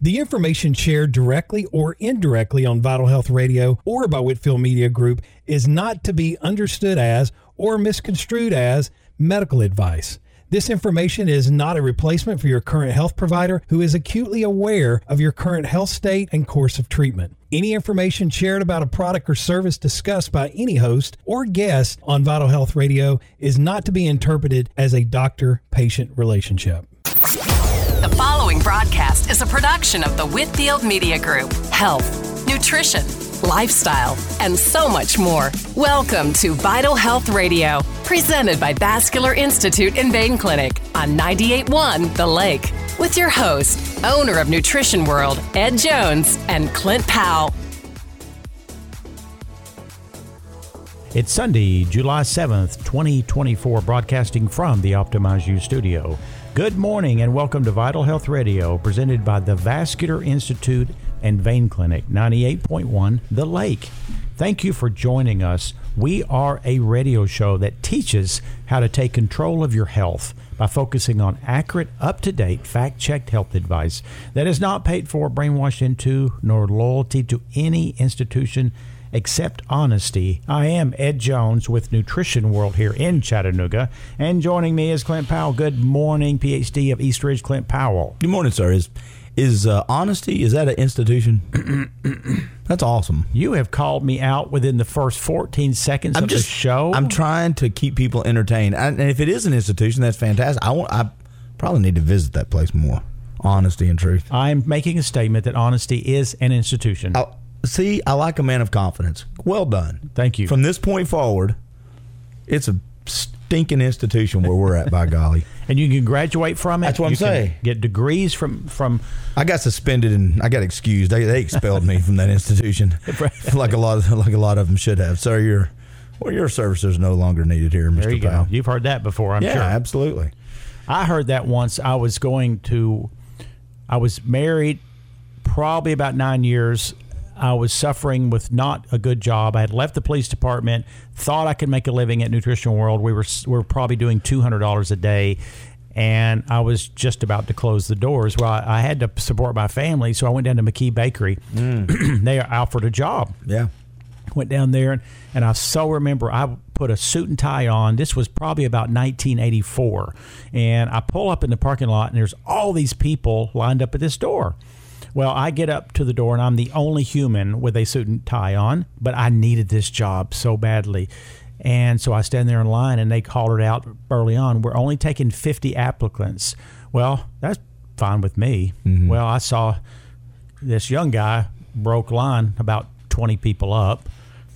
The information shared directly or indirectly on Vital Health Radio or by Whitfield Media Group is not to be understood as or misconstrued as medical advice. This information is not a replacement for your current health provider who is acutely aware of your current health state and course of treatment. Any information shared about a product or service discussed by any host or guest on Vital Health Radio is not to be interpreted as a doctor-patient relationship. The following broadcast is a production of the Whitfield Media Group. Health, nutrition, lifestyle, and so much more. Welcome to Vital Health Radio, presented by Vascular Institute and Vein Clinic on 98.1 The Lake, with your host, owner of Nutrition World, Ed Jones, and Clint Powell. It's Sunday, July 7th, 2024, broadcasting from the Optimize You studio. Good morning and welcome to Vital Health Radio, presented by the Vascular Institute and Vein Clinic, 98.1 The Lake. Thank you for joining us. We are a radio show that teaches how to take control of your health by focusing on accurate, up-to-date, fact-checked health advice that is not paid for, brainwashed into, nor loyalty to any institution except honesty. I am Ed Jones with Nutrition World here in Chattanooga, and joining me is Clint Powell. Good morning, PhD of East Ridge, Clint Powell. Good morning, sir. Is honesty, is that an institution? That's awesome. You have called me out within the first 14 seconds of the show. I'm trying to keep people entertained. And if it is an institution, that's fantastic. I probably need to visit that place more. Honesty and truth. I'm making a statement that honesty is an institution. See, I like a man of confidence. Well done. Thank you. From this point forward, it's a stinking institution where we're at, by golly. And you can graduate from it. That's what I'm saying. Get degrees from. I got suspended and I got excused. They expelled me from that institution, like a lot of them should have. Sir, your services are no longer needed here, Mr. There you Powell. go. You've heard that before, I'm sure. Yeah, absolutely. I heard that once. I was married probably about 9 years. I was suffering with not a good job. I had left the police department, thought I could make a living at Nutrition World. We were probably doing $200 a day, and I was just about to close the doors. Well, I had to support my family, so I went down to McKee Bakery. They offered a job. Yeah. Went down there, and I so remember I put a suit and tie on. This was probably about 1984, and I pull up in the parking lot, and there's all these people lined up at this door. Well, I get up to the door, and I'm the only human with a suit and tie on, but I needed this job so badly. And so I stand there in line, and they hollered out early on, we're only taking 50 applicants. Well, that's fine with me. Mm-hmm. Well, I saw this young guy broke line about 20 people up.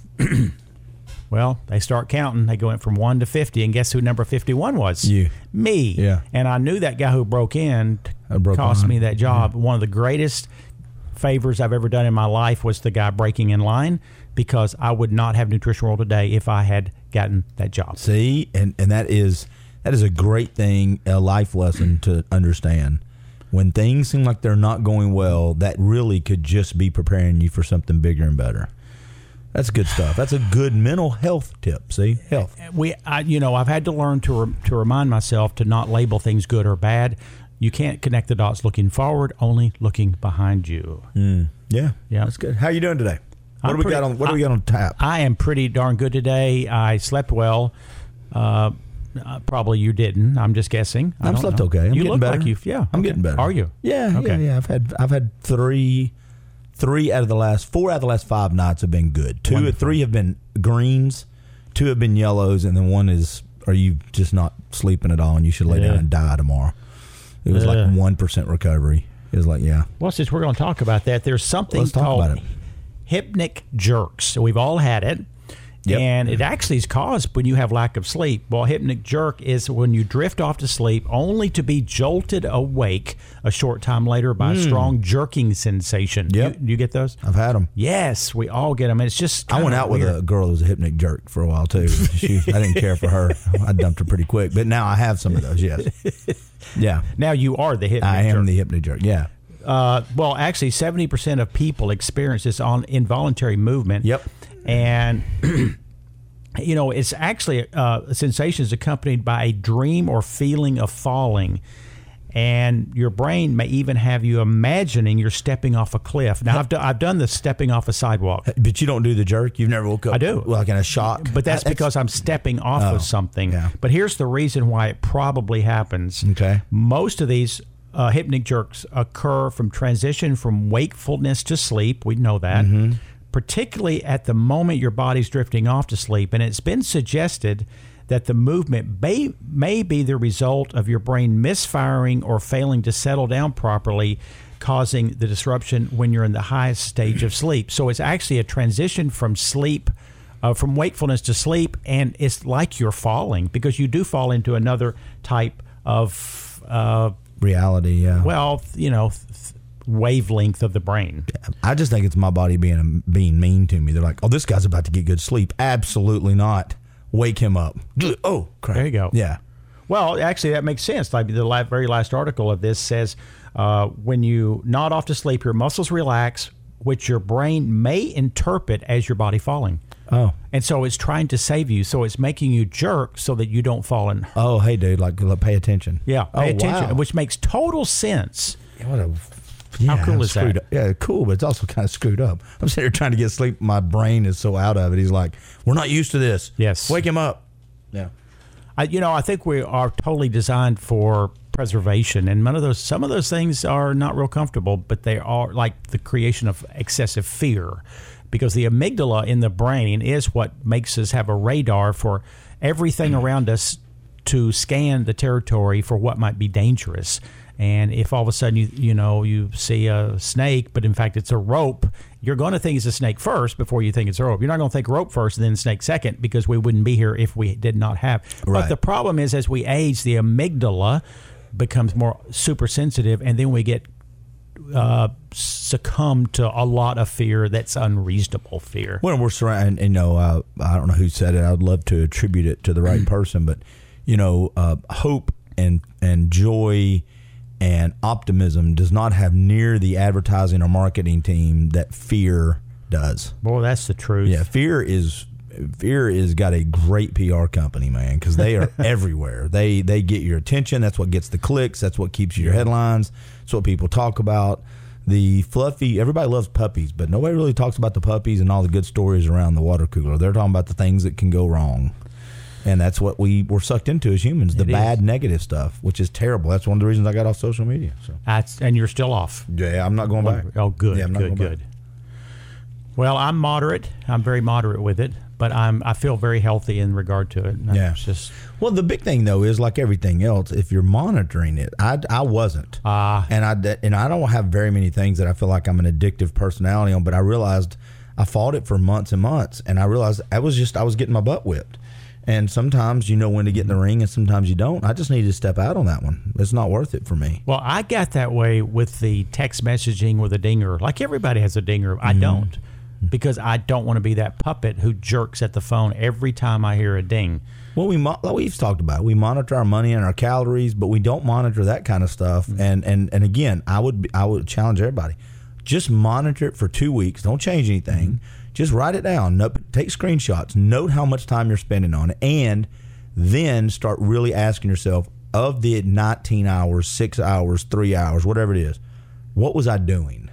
Well, they start counting. They went from 1 to 50, and guess who number 51 was? You. Me. Yeah. And I knew that guy who broke in cost me that job. Mm-hmm. One of the greatest favors I've ever done in my life was the guy breaking in line, because I would not have Nutrition World today if I had gotten that job. See, and that is a great thing, a life lesson to understand. When things seem like they're not going well, that really could just be preparing you for something bigger and better. That's good stuff. That's a good mental health tip. See, health. I've had to learn to remind myself to not label things good or bad. You can't connect the dots looking forward, only looking behind you. Yeah, that's good. How are you doing today? What do we got on tap? I am pretty darn good today. I slept well. Probably you didn't. I'm just guessing. I slept okay. I'm getting better. I'm getting better. Are you? Yeah. Okay. Yeah. I've had four out of the last 5 nights have been good. 3 have been greens, 2 have been yellows, and then 1 is, are you just not sleeping at all and you should lay down and die tomorrow? It was like 1% recovery. It was like, yeah. Well, since we're going to talk about that, there's something called hypnic jerks. So we've all had it. Yep. And it actually is caused when you have lack of sleep. Well, hypnic jerk is when you drift off to sleep only to be jolted awake a short time later by a strong jerking sensation. Yep. You get those? I've had them. Yes, we all get them. It's just I went out weird. with a girl who was a hypnic jerk for a while, too. I didn't care for her. I dumped her pretty quick. But now I have some of those, yes. Yeah. Now you are the hypnic jerk. I am the hypnic jerk, yeah. Well, actually, 70% of people experience this on involuntary movement. Yep. And, it's actually a sensation is accompanied by a dream or feeling of falling. And your brain may even have you imagining you're stepping off a cliff. Now, I've done the stepping off a sidewalk. But you don't do the jerk? You've never woke up? I do. Like in a shock? But that's because I'm stepping off of something. Yeah. But here's the reason why it probably happens. Okay. Most of these hypnic jerks occur from transition from wakefulness to sleep. We know that. Particularly at the moment your body's drifting off to sleep. And it's been suggested that the movement may be the result of your brain misfiring or failing to settle down properly, causing the disruption when you're in the highest stage of sleep. So it's actually a transition from sleep, from wakefulness to sleep, and it's like you're falling, because you do fall into another type of reality, yeah. Well, wavelength of the brain. I just think it's my body being mean to me. They're like, oh, this guy's about to get good sleep. Absolutely not. Wake him up. Oh, crap. There you go. Yeah. Well, actually, that makes sense. Like the very last article of this says, when you nod off to sleep, your muscles relax, which your brain may interpret as your body falling. Oh. And so it's trying to save you. So it's making you jerk so that you don't fall in. Oh, hey, dude, like pay attention. Yeah, pay attention, wow. which makes total sense. How cool is that? Yeah, cool, but it's also kind of screwed up. I'm sitting here trying to get sleep. My brain is so out of it. He's like, we're not used to this. Yes. Wake him up. Yeah. I think we are totally designed for preservation, and some of those things are not real comfortable, but they are like the creation of excessive fear, because the amygdala in the brain is what makes us have a radar for everything around us to scan the territory for what might be dangerous. And if all of a sudden you see a snake, but in fact it's a rope, you're going to think it's a snake first before you think it's a rope. You're not going to think rope first and then snake second, because we wouldn't be here if we did not have. Right. But the problem is, as we age, the amygdala becomes more super sensitive, and then we get succumb to a lot of fear that's unreasonable fear. When we're surrounded, I don't know who said it. I'd love to attribute it to the right person, but hope and joy and optimism does not have near the advertising or marketing team that fear does. Boy, that's the truth. Yeah, fear is got a great PR company, man, because they are everywhere. They get your attention. That's what gets the clicks. That's what keeps you your headlines. That's what people talk about. The fluffy, everybody loves puppies, but nobody really talks about the puppies and all the good stories around the water cooler. They're talking about the things that can go wrong. And that's what we're sucked into as humans, the bad, negative stuff, which is terrible. That's one of the reasons I got off social media. So. And you're still off. Yeah, I'm not going back. Oh, good, yeah, I'm not going good. Back. Well, I'm moderate. I'm very moderate with it, but I feel very healthy in regard to it. Yeah. Well, the big thing though is, like everything else, if you're monitoring it, I wasn't, and I don't have very many things that I feel like I'm an addictive personality on. But I realized I fought it for months and months, and I realized I was getting my butt whipped. And sometimes you know when to get in the ring, and sometimes you don't. I just need to step out on that one. It's not worth it for me. Well, I got that way with the text messaging with a dinger. Like everybody has a dinger. I don't, because I don't want to be that puppet who jerks at the phone every time I hear a ding. Well, we've talked about it. We monitor our money and our calories, but we don't monitor that kind of stuff. And again, I would challenge everybody. Just monitor it for 2 weeks. Don't change anything. Just write it down. Take screenshots. Note how much time you're spending on it. And then start really asking yourself, of the 19 hours, 6 hours, 3 hours, whatever it is, what was I doing?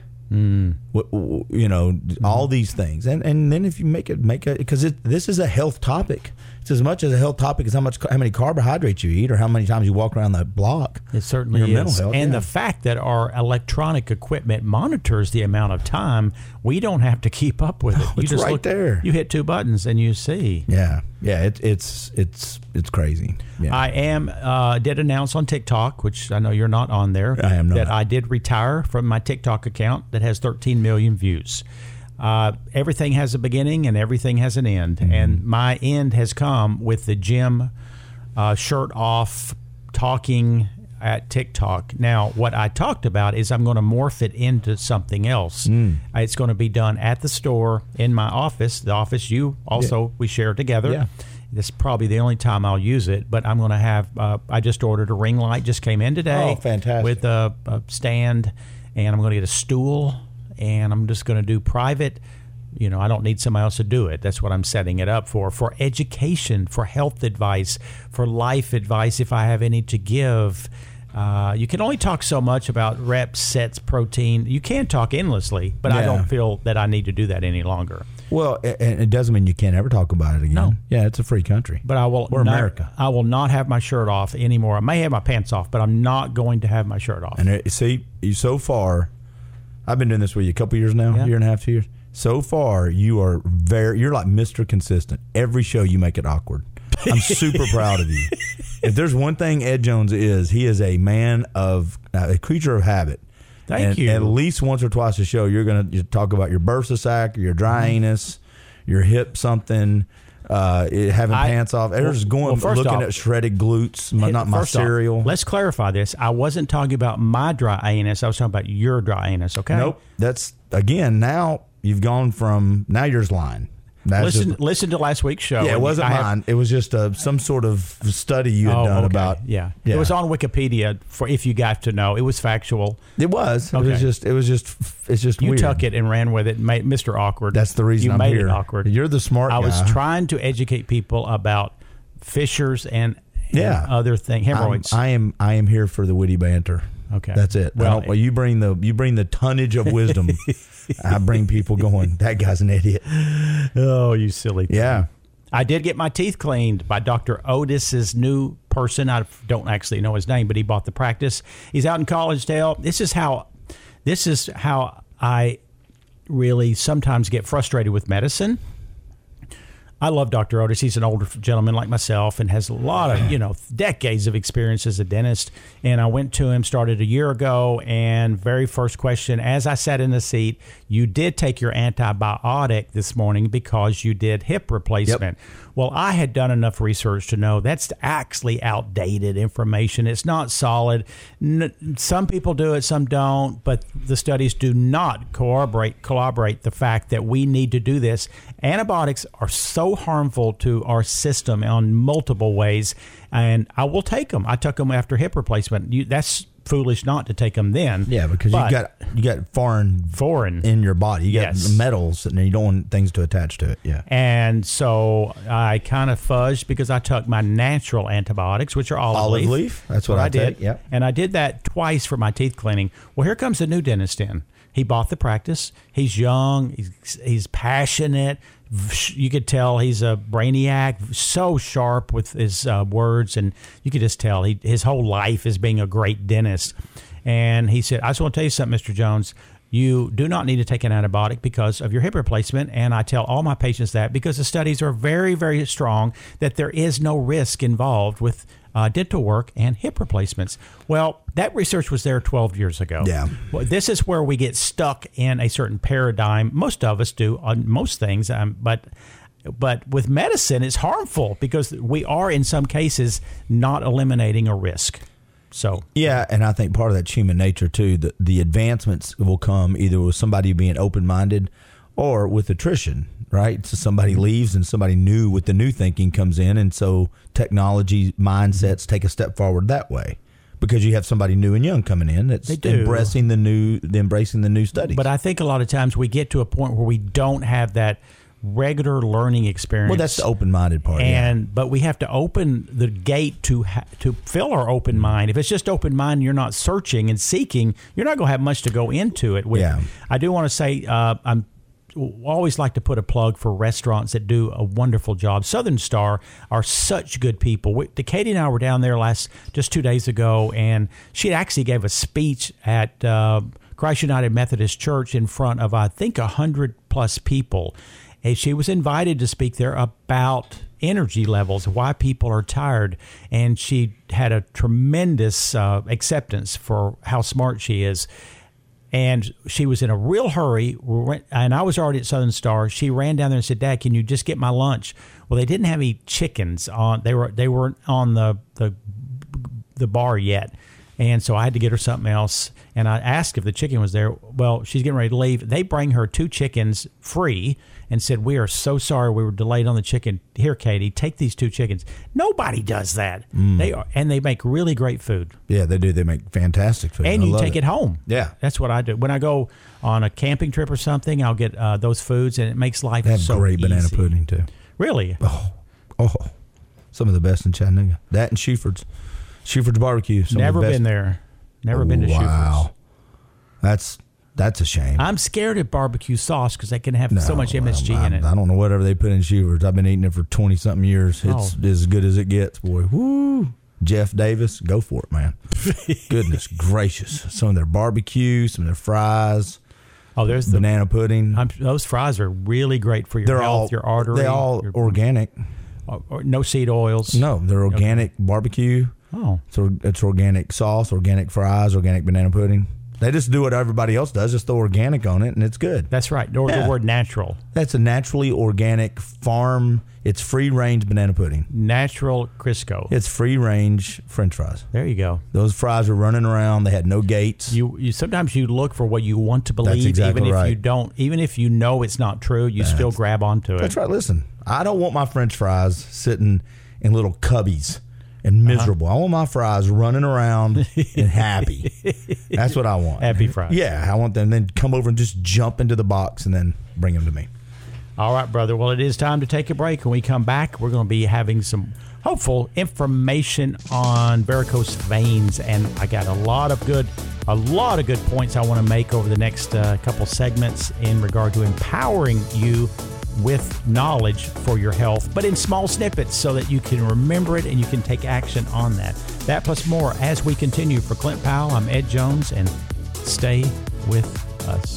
All these things. And then if you make it, because this is a health topic. It's as much as a health topic as how many carbohydrates you eat or how many times you walk around the block. It certainly is. Mental health, and the fact that our electronic equipment monitors the amount of time, we don't have to keep up with it. It's right there. You hit 2 buttons and you see. Yeah. It's crazy. Yeah. I did announce on TikTok, which I know you're not on there. I am not. That I did retire from my TikTok account that has 13 million views. Everything has a beginning and everything has an end. And my end has come with the gym shirt off talking at TikTok. Now, what I talked about is I'm going to morph it into something else. It's going to be done at the store, in my office, the office you also, we share together. Yeah. This is probably the only time I'll use it, but I'm going to have, I just ordered a ring light, just came in today. Oh, fantastic. With a stand, and I'm going to get a stool. And I'm just going to do private. I don't need somebody else to do it. That's what I'm setting it up for education, for health advice, for life advice if I have any to give. You can only talk so much about reps, sets, protein. You can talk endlessly, but I don't feel that I need to do that any longer. Well, and it doesn't mean you can't ever talk about it again. No. Yeah, it's a free country. But I will. We're America. I will not have my shirt off anymore. I may have my pants off, but I'm not going to have my shirt off. And see, so far, I've been doing this with you a couple years now, year and a half, 2 years. So far, you're like Mr. Consistent. Every show you make it awkward. I'm super proud of you. If there's one thing Ed Jones is, he is a man of a creature of habit. Thank you. At least once or twice a show, you're going to talk about your bursa sac, your dry anus, your hip something, having pants off. There's looking at shredded glutes, not my cereal. Let's clarify this. I wasn't talking about my dry anus. I was talking about your dry anus. Okay. Nope. That's again. Now you've gone from now you're just lying. Listen to last week's show. Yeah, it wasn't mine. It was just some sort of study you had done about. Yeah, it was on Wikipedia for if you got to know. It was factual. It was. Okay. It's just you weird. took it and ran with it, and made Mr. Awkward. That's the reason you I'm made here. It awkward. You're the smart guy. I was trying to educate people about fissures and other things, hemorrhoids. I am here for the witty banter. Okay, that's it. Well, you bring the tonnage of wisdom. I bring people going, that guy's an idiot. Oh, you silly thing. Yeah. I did get my teeth cleaned by Dr. Otis's new person. I don't actually know his name, but he bought the practice. He's out in Collegedale. This is how I really sometimes get frustrated with medicine. I love Dr. Otis. He's an older gentleman like myself and has a lot of, decades of experience as a dentist. And I went to him, started a year ago, and very first question, as I sat in the seat, you did take your antibiotic this morning because you did hip replacement. Yep. Well, I had done enough research to know that's actually outdated information. It's not solid. Some people do it, some don't, but the studies do not corroborate the fact that we need to do this. Antibiotics are so harmful to our system on multiple ways, and I will take them. I took them after hip replacement. That's foolish not to take them then. Yeah, because you got foreign in your body. You got metals, and you don't want things to attach to it. Yeah, and so I kind of fudged because I took my natural antibiotics, which are olive leaf. That's what I did. Yep, and I did that twice for my teeth cleaning. Well, here comes the new dentist in. He bought the practice. He's young. He's passionate. You could tell he's a brainiac, so sharp with his words, and you could just tell his whole life is being a great dentist. And he said, I just want to tell you something, Mr. Jones. You do not need to take an antibiotic because of your hip replacement. And I tell all my patients that because the studies are very, very strong that there is no risk involved with dental work and hip replacements. Well, that research was there 12 years ago. Yeah. Well, this is where we get stuck in a certain paradigm. Most of us do on most things, but with medicine, it's harmful because we are, in some cases, not eliminating a risk. So yeah, and I think part of that's human nature too. The advancements will come either with somebody being open-minded or with attrition, right? So somebody leaves and somebody new with the new thinking comes in, and so technology mindsets take a step forward that way because you have somebody new and young coming in that's embracing the new studies. But I think a lot of times we get to a point where we don't have that regular learning experience. Well, that's the open-minded part. But we have to open the gate to fill our open mind. If it's just open mind, you're not searching and seeking, you're not going to have much to go into it with. Yeah. I do want to say I'm always like to put a plug for restaurants that do a wonderful job. Southern Star are such good people. Katie and I were down there just 2 days ago, and she actually gave a speech at Christ United Methodist Church in front of, I think, 100-plus people. And she was invited to speak there about energy levels, why people are tired, and she had a tremendous acceptance for how smart she is. And she was in a real hurry, and I was already at Southern Star. She ran down there and said, "Dad, can you just get my lunch?" Well, they didn't have any chickens on. They weren't on the bar yet, and so I had to get her something else. And I asked if the chicken was there. Well, she's getting ready to leave. They bring her 2 chickens free and said, "We are so sorry we were delayed on the chicken. Here, Katie, take these 2 chickens." Nobody does that. They make really great food. Yeah, they do. They make fantastic food. And you take it home. Yeah. That's what I do. When I go on a camping trip or something, I'll get those foods, and it makes life so easy. They have great banana pudding, too. Really? Oh, some of the best in Chattanooga. That and Sheaford's. Schufert's Barbecue. Never been there. Never been to Schufert's. Wow. That's a shame. I'm scared of barbecue sauce because they can have so much MSG in it. I don't know whatever they put in Schufert's. I've been eating it for 20-something years. It's as good as it gets, boy. Woo! Jeff Davis, go for it, man. Goodness gracious. Some of their barbecue, some of their fries. Oh, there's banana pudding. Those fries are really great for your health, your artery. They're all organic. No seed oils. No, they're organic barbecue. Oh. So it's organic sauce, organic fries, organic banana pudding. They just do what everybody else does, just throw organic on it, and it's good. That's right. The word natural. That's a naturally organic farm. It's free-range banana pudding. Natural Crisco. It's free-range French fries. There you go. Those fries were running around. They had no gates. You sometimes you look for what you want to believe. That's exactly even if right. you don't, even if you know it's not true, you still grab onto it. That's right. Listen, I don't want my French fries sitting in little cubbies and miserable. I want my fries running around and happy. That's what I want. Happy fries. Yeah, I want them then come over and just jump into the box and then bring them to me. All right, brother. Well, it is time to take a break. When we come back, we're going to be having some hopeful information on varicose veins, and I got a lot of good points I want to make over the next couple segments in regard to empowering you with knowledge for your health, but in small snippets so that you can remember it and you can take action on that. That plus more as we continue. For Clint Powell, I'm Ed Jones, and stay with us.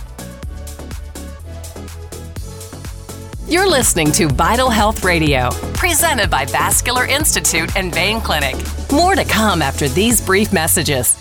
You're listening to Vital Health Radio, presented by Vascular Institute and Vein Clinic. More to come after these brief messages.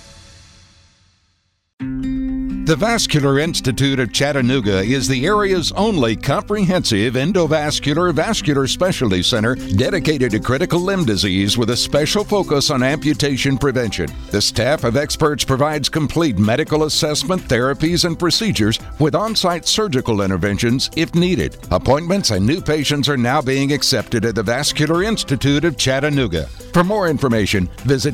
The Vascular Institute of Chattanooga is the area's only comprehensive endovascular vascular specialty center dedicated to critical limb disease with a special focus on amputation prevention. The staff of experts provides complete medical assessment, therapies, and procedures with on-site surgical interventions if needed. Appointments and new patients are now being accepted at the Vascular Institute of Chattanooga. For more information, visit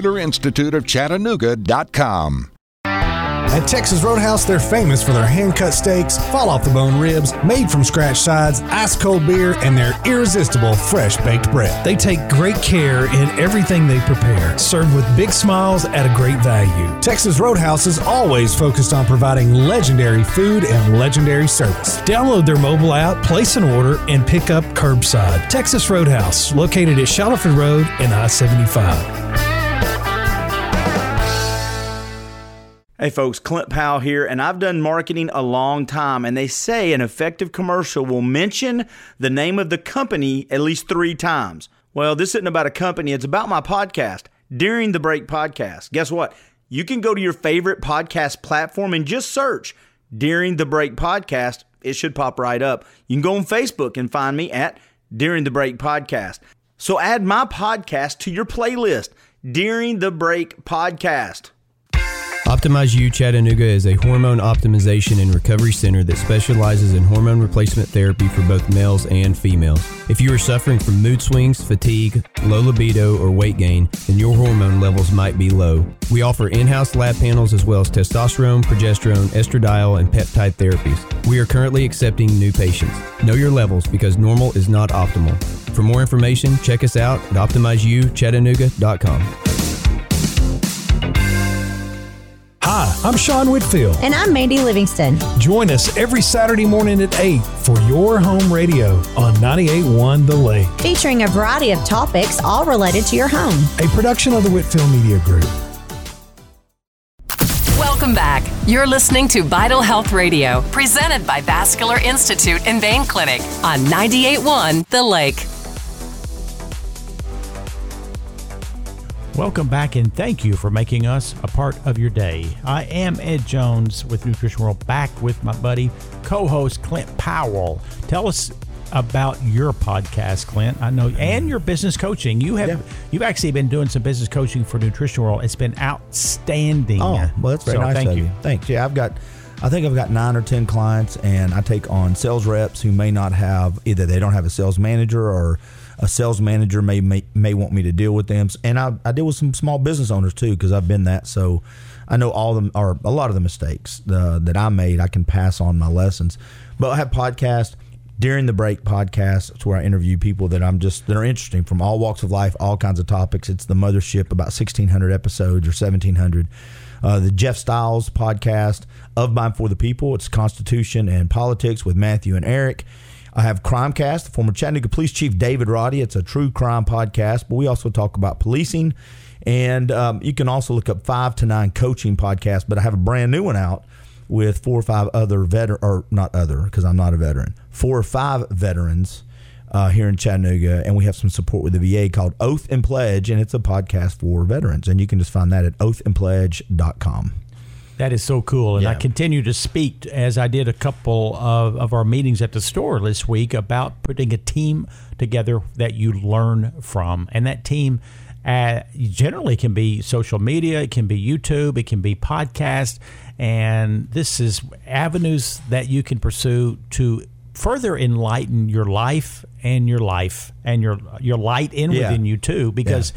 vascularinstituteofchattanooga.com. At Texas Roadhouse, they're famous for their hand-cut steaks, fall-off-the-bone ribs, made-from-scratch sides, ice-cold beer, and their irresistible fresh-baked bread. They take great care in everything they prepare, served with big smiles at a great value. Texas Roadhouse is always focused on providing legendary food and legendary service. Download their mobile app, place an order, and pick up curbside. Texas Roadhouse, located at Shallowford Road and I-75. Hey folks, Clint Powell here, and I've done marketing a long time, and they say an effective commercial will mention the name of the company at least 3 times. Well, this isn't about a company, it's about my podcast, During the Break Podcast. Guess what? You can go to your favorite podcast platform and just search During the Break Podcast. It should pop right up. You can go on Facebook and find me at During the Break Podcast. So add my podcast to your playlist, During the Break Podcast. Optimize You Chattanooga is a hormone optimization and recovery center that specializes in hormone replacement therapy for both males and females. If you are suffering from mood swings, fatigue, low libido, or weight gain, then your hormone levels might be low. We offer in-house lab panels as well as testosterone, progesterone, estradiol, and peptide therapies. We are currently accepting new patients. Know your levels because normal is not optimal. For more information, check us out at OptimizeYouChattanooga.com. Hi, I'm Sean Whitfield. And I'm Mandy Livingston. Join us every Saturday morning at 8 for Your Home Radio on 98.1 The Lake. Featuring a variety of topics all related to your home. A production of the Whitfield Media Group. Welcome back. You're listening to Vital Health Radio, presented by Vascular Institute and Vein Clinic on 98.1 The Lake. Welcome back, and thank you for making us a part of your day. I am Ed Jones with Nutrition World, back with my buddy, co-host Clint Powell. Tell us about your podcast, Clint. I know, and your business coaching. You've actually been doing some business coaching for Nutrition World. It's been outstanding. Oh, well, that's very nice of you. Thanks. Yeah, I think I've got 9 or 10 clients, and I take on sales reps who may not have, either they don't have a sales manager or a sales manager may want me to deal with them. And I deal with some small business owners too, because I've been that. So I know all of them, or a lot of the mistakes that I made, I can pass on my lessons. But I have podcasts. During the Break podcast, it's where I interview people that that are interesting from all walks of life, all kinds of topics. It's the mothership, about 1,600 episodes or 1,700. The Jeff Styles podcast, Of By and For the People. It's Constitution and Politics with Matthew and Eric. I have Crimecast, the former Chattanooga Police Chief David Roddy. It's a true crime podcast, but we also talk about policing. And you can also look up 5 to 9 coaching podcasts, but I have a brand new one out with 4 or 5 other 4 or 5 veterans here in Chattanooga, and we have some support with the VA called Oath and Pledge, and it's a podcast for veterans, and you can just find that at oathandpledge.com. That is so cool. And I continue to speak, as I did a couple of our meetings at the store this week, about putting a team together that you learn from. And that team generally can be social media, it can be YouTube, it can be podcast. And this is avenues that you can pursue to further enlighten your life and your light within you too, because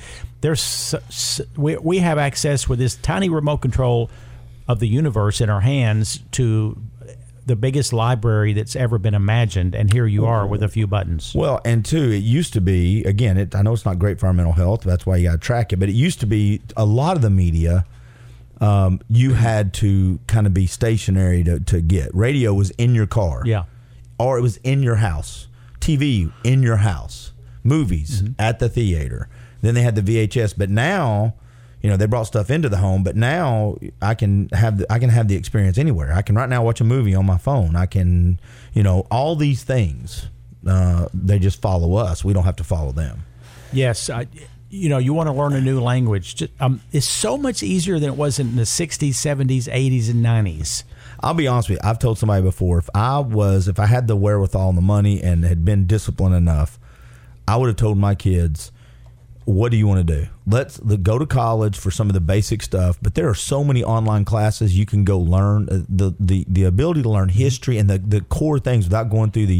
we have access with this tiny remote control of the universe in our hands to the biggest library that's ever been imagined, and here you are with a few buttons. Well, and two, it used to be, again, I know it's not great for our mental health, that's why you got to track it, but it used to be a lot of the media you had to kind of be stationary to get. Radio was in your car. Yeah. Or it was in your house. TV in your house. Movies at the theater. Then they had the VHS, but now, they brought stuff into the home, but now I can have the experience anywhere. I can right now watch a movie on my phone. I can, all these things. They just follow us. We don't have to follow them. Yes, you want to learn a new language. It's so much easier than it was in the 60s, 70s, 80s, and 90s. I'll be honest with you. I've told somebody before, if I had the wherewithal and the money and had been disciplined enough, I would have told my kids, what do you want to do? Let's go to college for some of the basic stuff, but there are so many online classes you can go learn. The ability to learn history and the core things without going through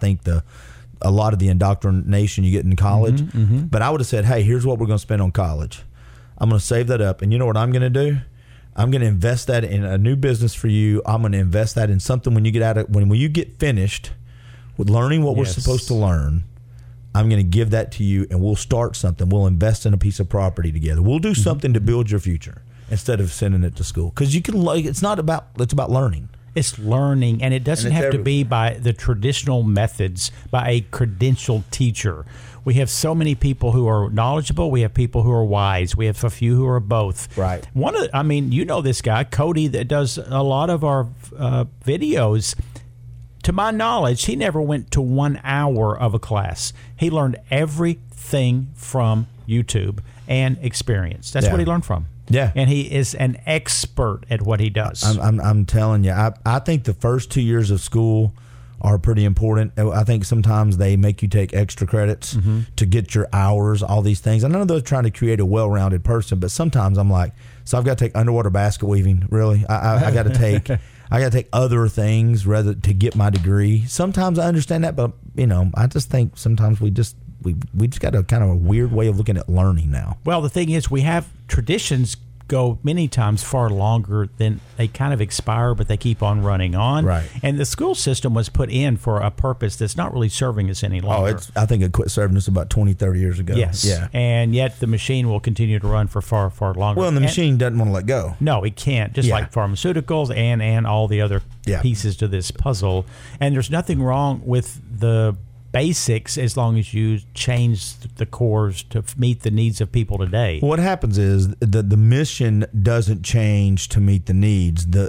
a lot of the indoctrination you get in college. But I would have said, hey, here's what we're going to spend on college. I'm going to save that up, and you know what I'm going to do? I'm going to invest that in a new business for you. I'm going to invest that in something when you get finished with learning what we're supposed to learn. I'm going to give that to you, and we'll start something. We'll invest in a piece of property together. We'll do something to build your future instead of sending it to school. Because it's about learning. It's learning, and it doesn't have to be by the traditional methods, by a credentialed teacher. We have so many people who are knowledgeable. We have people who are wise. We have a few who are both. Right. This guy, Cody, that does a lot of our videos. To my knowledge, he never went to 1 hour of a class. He learned everything from YouTube and experience. That's what he learned from. Yeah. And he is an expert at what he does. I'm telling you, I think the first 2 years of school are pretty important. I think sometimes they make you take extra credits to get your hours, all these things. I know they're trying to create a well-rounded person, but sometimes I'm like, so I've got to take underwater basket weaving, really? I got to take other things rather to get my degree. Sometimes I understand that, but I just think sometimes we just got a kind of a weird way of looking at learning now. Well, the thing is, we have traditions go many times far longer than they kind of expire, but they keep on running on. Right. And the school system was put in for a purpose that's not really serving us any longer. I think it quit serving us about 20, 30 years ago. Yes. Yeah. And yet the machine will continue to run for far, far longer. Well, and the machine doesn't want to let go. No, it can't. Just like pharmaceuticals and all the other pieces to this puzzle. And there's nothing wrong with the basics as long as you change the cores to meet the needs of people today. What happens is the mission doesn't change to meet the needs. The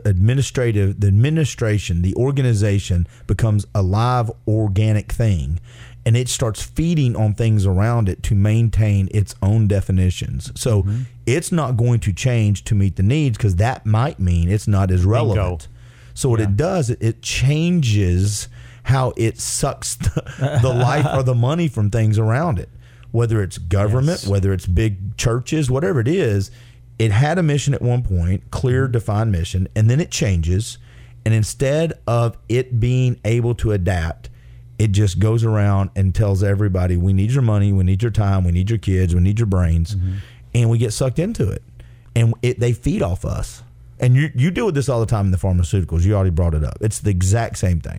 administration, the organization becomes a live organic thing, and it starts feeding on things around it to maintain its own definitions. So it's not going to change to meet the needs, because that might mean it's not as relevant. So what it does, it changes how it sucks the life or the money from things around it, whether it's government, whether it's big churches, whatever it is. It had a mission at one point, clear, defined mission, and then it changes. And instead of it being able to adapt, it just goes around and tells everybody, we need your money, we need your time, we need your kids, we need your brains. And we get sucked into it. And they feed off us. And you deal with this all the time in the pharmaceuticals. You already brought it up. It's the exact same thing.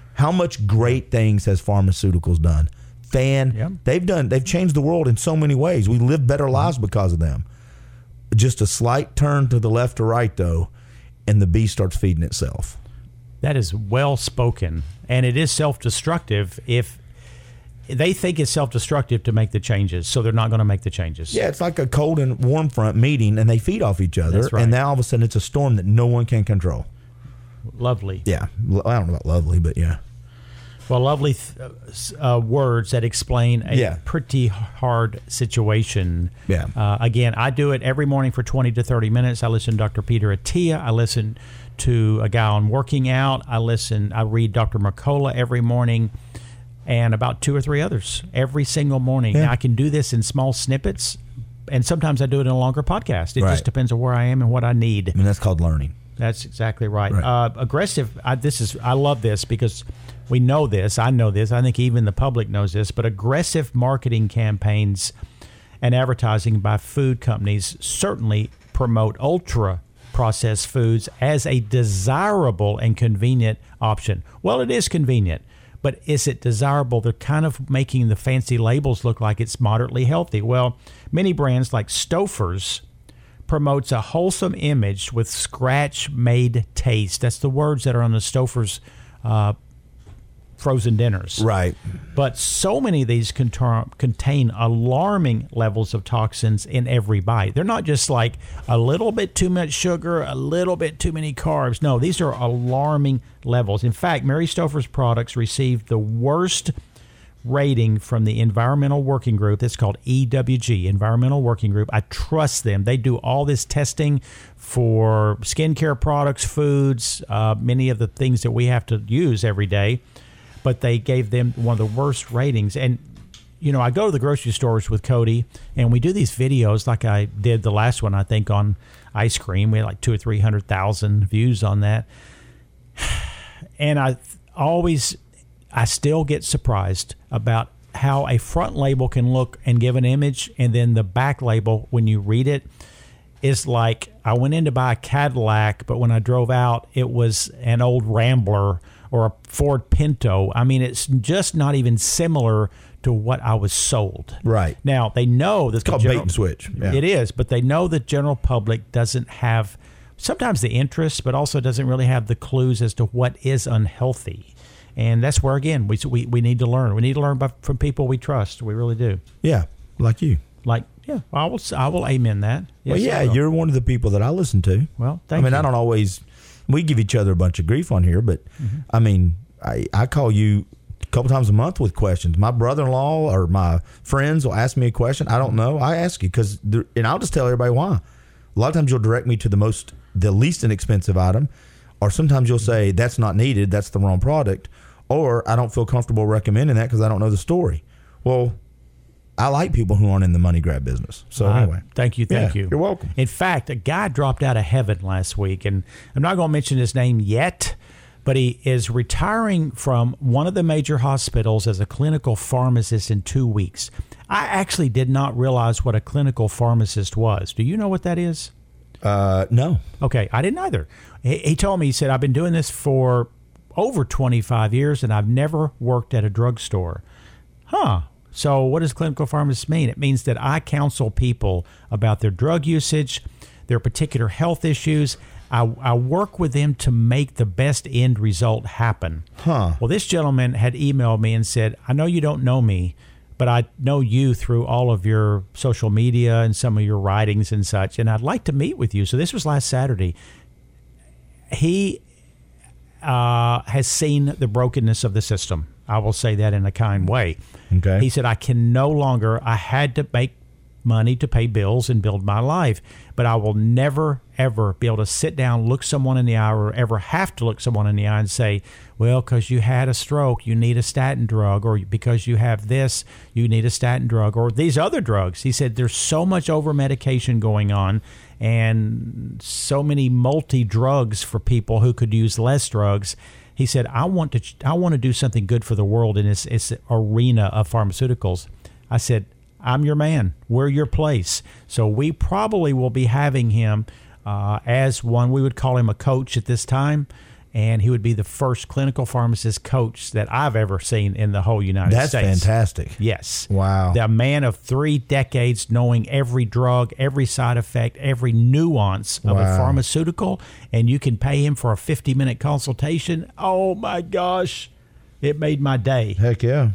How much great things has pharmaceuticals done? They've changed the world in so many ways. We live better lives because of them. Just a slight turn to the left or right, though, and the beast starts feeding itself. That is well spoken, and it is self-destructive if they think it's self-destructive to make the changes, so they're not going to make the changes. Yeah, it's like a cold and warm front meeting, and they feed off each other, That's right. and now all of a sudden it's a storm that no one can control. Lovely. Yeah, I don't know about lovely, but yeah. Well, lovely words that explain a pretty hard situation. Yeah. Again, I do it every morning for 20 to 30 minutes. I listen to Dr. Peter Attia. I listen to a guy on Working Out. I read Dr. Mercola every morning, and about 2 or 3 others every single morning. Yeah. Now, I can do this in small snippets, and sometimes I do it in a longer podcast. It just depends on where I am and what I need. I mean, that's called learning. That's exactly right. Aggressive. I love this because we know this. I know this. I think even the public knows this. But aggressive marketing campaigns and advertising by food companies certainly promote ultra-processed foods as a desirable and convenient option. Well, it is convenient, but is it desirable? They're kind of making the fancy labels look like it's moderately healthy. Well, many brands like Stouffer's promotes a wholesome image with scratch-made taste. That's the words that are on the Stouffer's frozen dinners. Right. But so many of these contain alarming levels of toxins in every bite. They're not just like a little bit too much sugar, a little bit too many carbs. No, these are alarming levels. In fact, Mary Stouffer's products received the worst rating from the Environmental Working Group. It's called EWG, Environmental Working Group. I trust them. They do all this testing for skincare products, foods, many of the things that we have to use every day. But they gave them one of the worst ratings. And, you know, I go to the grocery stores with Cody, and we do these videos like I did the last one, I think, on ice cream. We had like 200,000 or 300,000 views on that. And I still get surprised about how a front label can look and give an image, and then the back label, when you read it, is like I went in to buy a Cadillac, but when I drove out, it was an old Rambler or a Ford Pinto. I mean, it's just not even similar to what I was sold. Right. Now, they know that it's called bait and switch. Yeah. It is, but they know the general public doesn't have sometimes the interest, but also doesn't really have the clues as to what is unhealthy. And that's where, again, we need to learn. We need to learn from people we trust. We really do. Yeah, like you. Yeah, I will amen that. Yes, well, yeah, you're one of the people that I listen to. Well, thank you. I don't always, we give each other a bunch of grief on here, but I mean, I call you a couple times a month with questions. My brother-in-law or my friends will ask me a question. I don't know. I ask you and I'll just tell everybody why. A lot of times you'll direct me to the least inexpensive item, or sometimes you'll say that's not needed, that's the wrong product, or I don't feel comfortable recommending that because I don't know the story. Well, I like people who aren't in the money grab business. So anyway. Thank you. You're welcome. In fact, a guy dropped out of heaven last week, and I'm not going to mention his name yet, but he is retiring from one of the major hospitals as a clinical pharmacist in 2 weeks. I actually did not realize what a clinical pharmacist was. Do you know what that is? No. Okay, I didn't either. He told me, he said, I've been doing this for over 25 years, and I've never worked at a drugstore. Huh. So what does clinical pharmacist mean? It means that I counsel people about their drug usage, their particular health issues. I work with them to make the best end result happen. Huh. Well, this gentleman had emailed me and said, I know you don't know me, but I know you through all of your social media and some of your writings and such, and I'd like to meet with you. So this was last Saturday. He has seen the brokenness of the system. I will say that in a kind way. Okay. He said, I had to make money to pay bills and build my life, but I will never, ever be able to sit down, look someone in the eye, or ever have to look someone in the eye and say, well, because you had a stroke, you need a statin drug, or because you have this, you need a statin drug, or these other drugs. He said, there's so much over-medication going on and so many multi-drugs for people who could use less drugs. He said, I want to do something good for the world in this arena of pharmaceuticals. I said, I'm your man. We're your place. So we probably will be having him as one. We would call him a coach at this time. and he would be the first clinical pharmacist coach that I've ever seen in the whole United States. That's fantastic. Yes. Wow. The man of 3 decades knowing every drug, every side effect, every nuance of a pharmaceutical, and you can pay him for a 50-minute consultation. Oh, my gosh. It made my day. Heck yeah.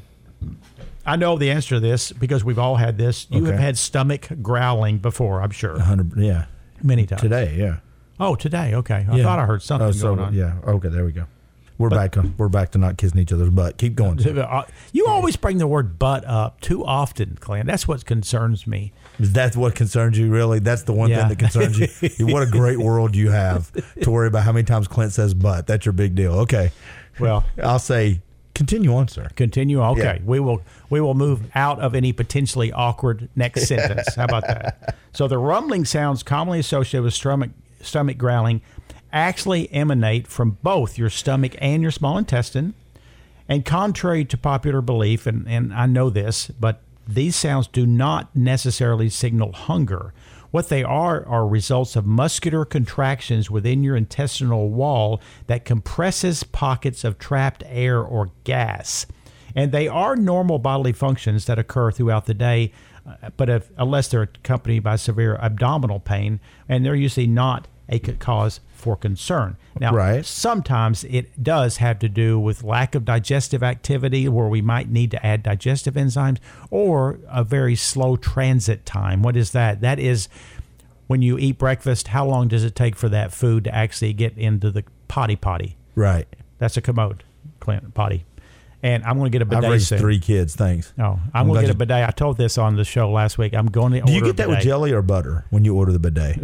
I know the answer to this because we've all had this. You have had stomach growling before, I'm sure. 100, yeah. Many times. Today, yeah. Oh, today. Okay. I thought I heard something going on. Yeah. Okay, there we go. We're back to not kissing each other's butt. Keep going. You always bring the word butt up too often, Clint. That's what concerns me. That's what concerns you, really? That's the one thing that concerns you? What a great world you have to worry about how many times Clint says butt. That's your big deal. Okay. Well, I'll say continue on, sir. Continue. Okay. Yeah. We will move out of any potentially awkward next sentence. How about that? So the rumbling sounds commonly associated with stomach growling actually emanate from both your stomach and your small intestine. And contrary to popular belief, and I know this, but these sounds do not necessarily signal hunger. What they are results of muscular contractions within your intestinal wall that compresses pockets of trapped air or gas. And they are normal bodily functions that occur throughout the day, but unless they're accompanied by severe abdominal pain, and they're usually not a cause for concern. Now, sometimes it does have to do with lack of digestive activity where we might need to add digestive enzymes or a very slow transit time. What is that? That is when you eat breakfast, how long does it take for that food to actually get into the potty? Right. That's a commode, Clint, potty. And I'm going to get a bidet. I've raised soon. 3 kids, thanks. No, I'm going to get a bidet. I told this on the show last week. I'm going to order a bidet. Do you get that with jelly or butter when you order the bidet?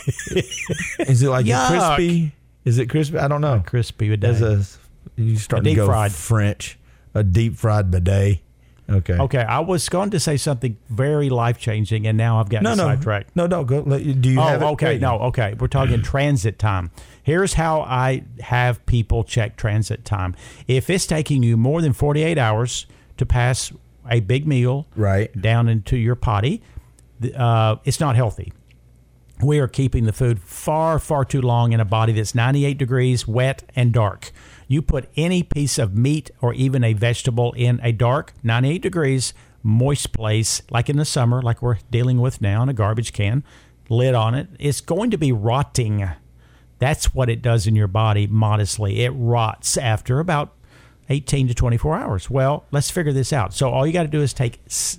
Is it like crispy? Is it crispy? I don't know. A crispy bidet. You start to go fried. French. A deep fried bidet. Okay. Okay. I was going to say something very life-changing, and now I've gotten sidetracked. No, go. Do you have it? Okay. No, okay. We're talking transit time. Here's how I have people check transit time. If it's taking you more than 48 hours to pass a big meal down into your potty, it's not healthy. We are keeping the food far, far too long in a body that's 98 degrees, wet, and dark. You put any piece of meat or even a vegetable in a dark, 98 degrees, moist place, like in the summer, like we're dealing with now in a garbage can, lid on it, it's going to be rotting. That's what it does in your body modestly. It rots after about 18 to 24 hours. Well, let's figure this out. So all you got to do is take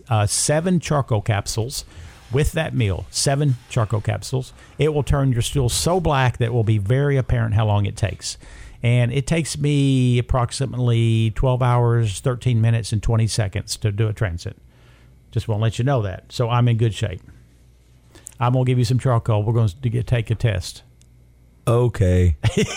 7 charcoal capsules with that meal, 7 charcoal capsules. It will turn your stool so black that it will be very apparent how long it takes. And it takes me approximately 12 hours, 13 minutes, and 20 seconds to do a transit. Just want to let you know that. So I'm in good shape. I'm going to give you some charcoal. We're going to take a test. Okay.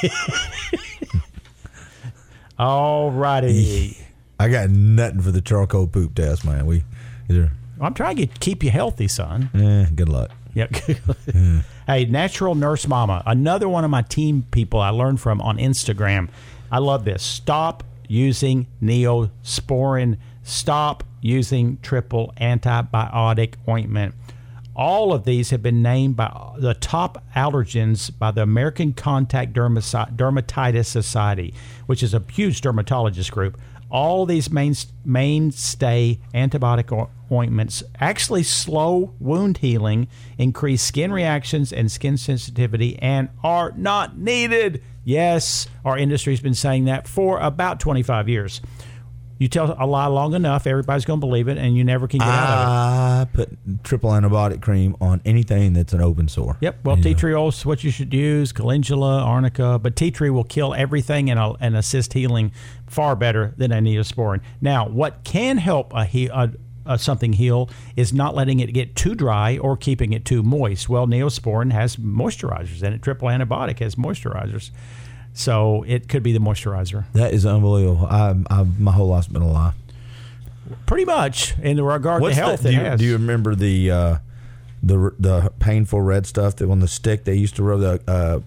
All righty. I got nothing for the charcoal poop test, man. I'm trying to keep you healthy, son. Good luck. Yep. Hey, Natural Nurse Mama, another one of my team people I learned from on Instagram. I love this. Stop using Neosporin. Stop using triple antibiotic ointment. All of these have been named by the top allergens by the American Contact Dermatitis Society, which is a huge dermatologist group. All these mainstay antibiotic ointments actually slow wound healing, increase skin reactions and skin sensitivity, and are not needed. Yes, our industry's been saying that for about 25 years. You tell a lie long enough, everybody's going to believe it, and you never can get out of it. I put triple antibiotic cream on anything that's an open sore. Yep. Well, tea tree oil is what you should use, calendula, arnica, but tea tree will kill everything and assist healing far better than a Neosporin. Now, what can help something heal is not letting it get too dry or keeping it too moist. Well, Neosporin has moisturizers in it. Triple antibiotic has moisturizers. So it could be the moisturizer. That is unbelievable. My whole life's been a lie. Pretty much in regard to health. Do you remember the painful red stuff that on the stick they used to rub the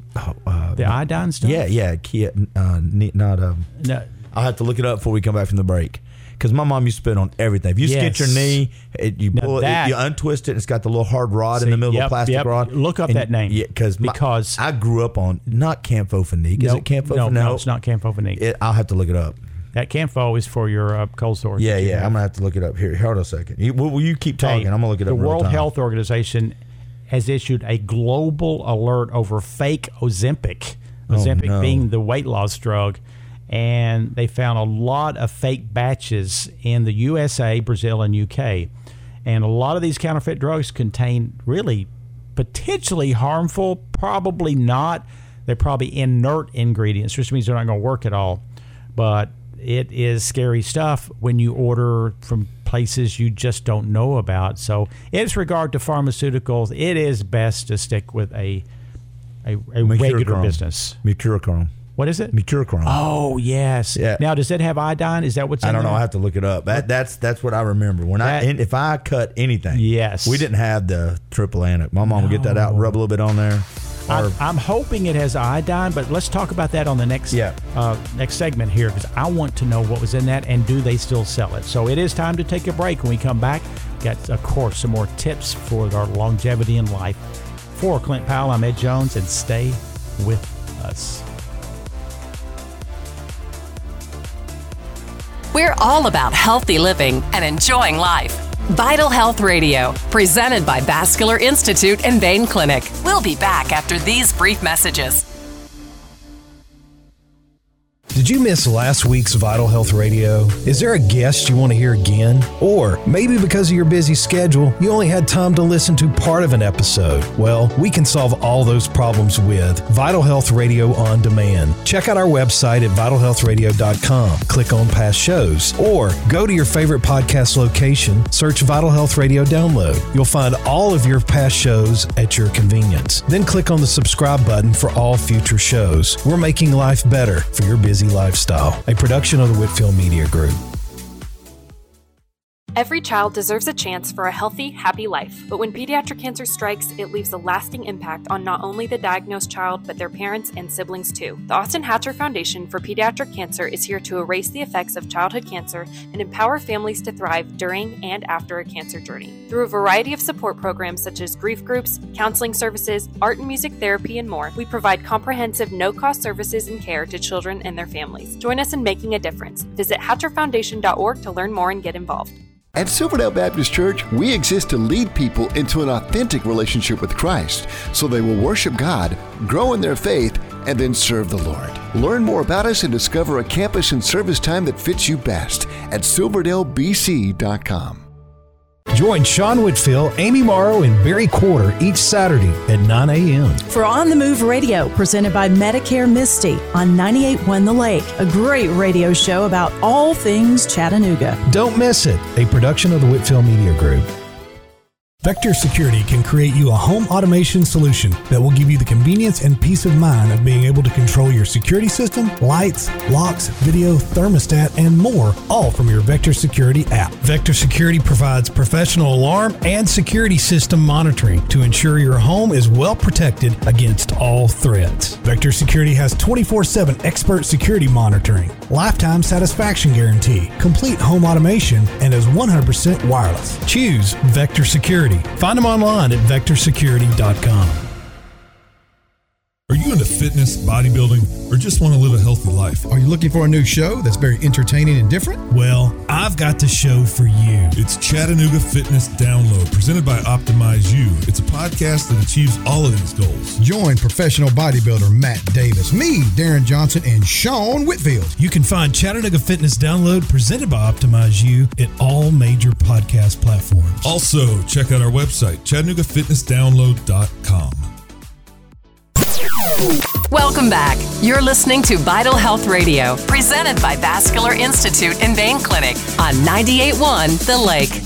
iodine stuff? Yeah. No. I'll have to look it up before we come back from the break because my mom used to put it on everything. If you skid your knee, you pull it, you untwist it, and it's got the little hard rod in the middle, of the plastic rod. Look up that name. Yeah, because I grew up on not Campho-Phenique. Is it Campho-Phenique? No, it's not Campho-Phenique. I'll have to look it up. That Campho is for your cold sores. Yeah. I'm gonna have to look it up here. Hold on a second. Will you keep talking? I'm gonna look it up. The World Health Organization has issued a global alert over fake Ozempic. Ozempic being the weight loss drug, and they found a lot of fake batches in the USA, Brazil, and UK. And a lot of these counterfeit drugs contain really potentially harmful, probably not. They're probably inert ingredients, which means they're not going to work at all. But it is scary stuff when you order from places you just don't know about. So in regard to pharmaceuticals, it is best to stick with a regular business. Mercurochrome. What is it? Mercurochrome. Oh, yes. Yeah. Now, does it have iodine? Is that what's in I don't know. there? I have to look it up. That's what I remember. If I cut anything, yes, we didn't have the triple antic. My mom would get that out, rub a little bit on there. I'm hoping it has iodine, but let's talk about that on the next segment here, because I want to know what was in that and do they still sell it. So it is time to take a break. When we come back, got, of course, some more tips for our longevity in life. For Clint Powell, I'm Ed Jones, and stay with us. We're all about healthy living and enjoying life. Vital Health Radio, presented by Vascular Institute and Vein Clinic. We'll be back after these brief messages. Did you miss last week's Vital Health Radio? Is there a guest you want to hear again? Or maybe because of your busy schedule, you only had time to listen to part of an episode? Well, we can solve all those problems with Vital Health Radio On Demand. Check out our website at vitalhealthradio.com. Click on past shows, or go to your favorite podcast location, search Vital Health Radio Download. You'll find all of your past shows at your convenience. Then click on the subscribe button for all future shows. We're making life better for your busy lifestyle. A production of the Whitfield Media Group. Every child deserves a chance for a healthy, happy life. But when pediatric cancer strikes, it leaves a lasting impact on not only the diagnosed child, but their parents and siblings too. The Austin Hatcher Foundation for Pediatric Cancer is here to erase the effects of childhood cancer and empower families to thrive during and after a cancer journey. Through a variety of support programs such as grief groups, counseling services, art and music therapy, and more, we provide comprehensive, no-cost services and care to children and their families. Join us in making a difference. Visit hatcherfoundation.org to learn more and get involved. At Silverdale Baptist Church, we exist to lead people into an authentic relationship with Christ so they will worship God, grow in their faith, and then serve the Lord. Learn more about us and discover a campus and service time that fits you best at silverdalebc.com. Join Sean Whitfield, Amy Morrow, and Barry Quarter each Saturday at 9 a.m. for On the Move Radio, presented by Medicare Misty on 98.1 The Lake, a great radio show about all things Chattanooga. Don't miss it, a production of the Whitfield Media Group. Vector Security can create you a home automation solution that will give you the convenience and peace of mind of being able to control your security system, lights, locks, video, thermostat, and more, all from your Vector Security app. Vector Security provides professional alarm and security system monitoring to ensure your home is well protected against all threats. Vector Security has 24/7 expert security monitoring, lifetime satisfaction guarantee, complete home automation, and is 100% wireless. Choose Vector Security. Find them online at vectorsecurity.com. Are you into fitness, bodybuilding, or just want to live a healthy life? Are you looking for a new show that's very entertaining and different? Well, I've got the show for you. It's Chattanooga Fitness Download, presented by Optimize You. It's a podcast that achieves all of these goals. Join professional bodybuilder Matt Davis, me, Darren Johnson, and Sean Whitfield. You can find Chattanooga Fitness Download, presented by Optimize You, at all major podcast platforms. Also, check out our website, ChattanoogaFitnessDownload.com. Welcome back. You're listening to Vital Health Radio, presented by Vascular Institute and Vein Clinic on 98.1 The Lake.